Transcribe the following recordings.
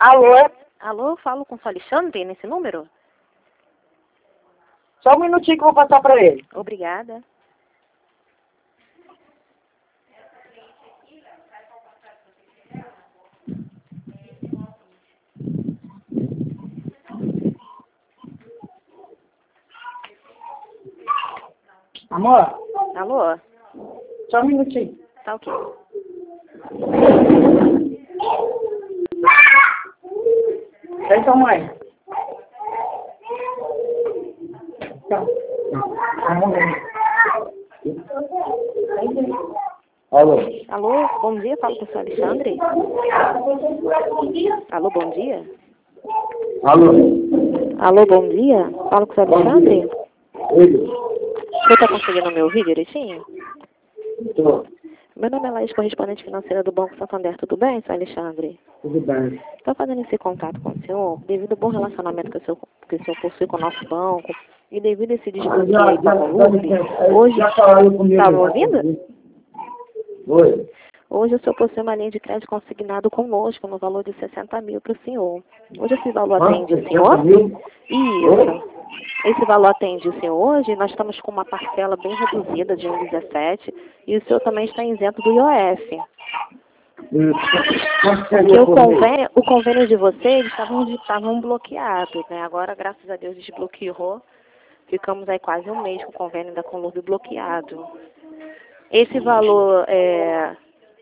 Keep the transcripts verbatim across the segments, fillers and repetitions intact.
Alô? Alô, falo com o seu Alexandre nesse número? Só um minutinho que eu vou passar para ele. Obrigada. Amor, Alô? só um minutinho. Tá ok. Vem sua mãe. Tá. Alô? Alô, bom dia, falo com o seu Alexandre? Alô, bom dia? Alô? Alô, bom dia? Falo com o seu Alexandre? Oi. Você tá conseguindo me ouvir direitinho? Tô. Meu nome é Laís, correspondente financeira do Banco Santander. Tudo bem, seu Alexandre? Tudo bem. Estou fazendo esse contato com o senhor devido ao bom relacionamento que o senhor, que o senhor possui com o nosso banco e devido a esse desbloqueio Já, aí do já, Conluve. já, Hoje, já falaram comigo. tá me ouvindo? Oi. Hoje o senhor possui uma linha de crédito consignado conosco no valor de sessenta mil para o senhor. Hoje esse valor Quanto? atende o sessenta senhor? mil? Isso. Esse valor atende o senhor hoje. Nós estamos com uma parcela bem reduzida de um vírgula dezessete e o senhor também está isento do I O F. Hum. Quanto Porque seria o por mês? convênio, o convênio de vocês estavam, estavam bloqueados, né? Agora, graças a Deus, desbloqueou. Ficamos aí quase um mês com o convênio da Conluve bloqueado. Esse valor, é...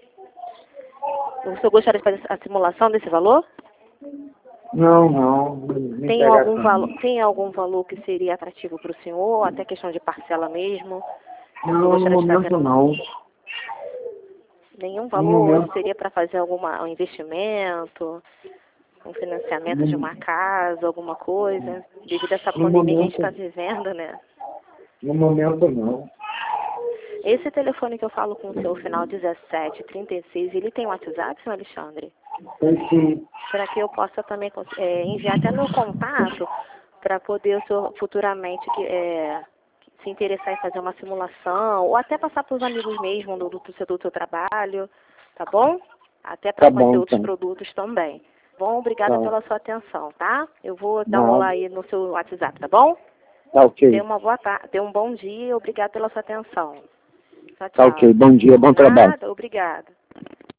o senhor gostaria de fazer a simulação desse valor? Não, não. não Tem algum, interessa. valo, tem algum valor que seria atrativo para o senhor? Até questão de parcela mesmo? O senhor Não, no gostaria de fazer momento não. nenhum No valor momento. seria para fazer alguma, um investimento, um financiamento de uma casa, alguma coisa, devido a essa No pandemia que a gente está momento, vivendo, né? no momento não. Esse telefone que eu falo com o seu final dezessete trinta e seis, ele tem WhatsApp, senhor Alexandre? Tem sim. Para que eu possa também é, enviar até meu contato para poder o senhor futuramente que, é, se interessar em fazer uma simulação ou até passar para os amigos mesmo do, do, do, do seu trabalho, tá bom? Até para Tá conhecer bom, outros então. produtos também. Bom, obrigada Tá. pela sua atenção, tá? Eu vou dar um Nada. olá aí no seu WhatsApp, tá bom? Tá ok. Tenha uma boa tarde, tenha um bom dia e obrigada pela sua atenção. Tchau, Tá tchau. ok. Bom dia, bom trabalho. Nada, obrigada.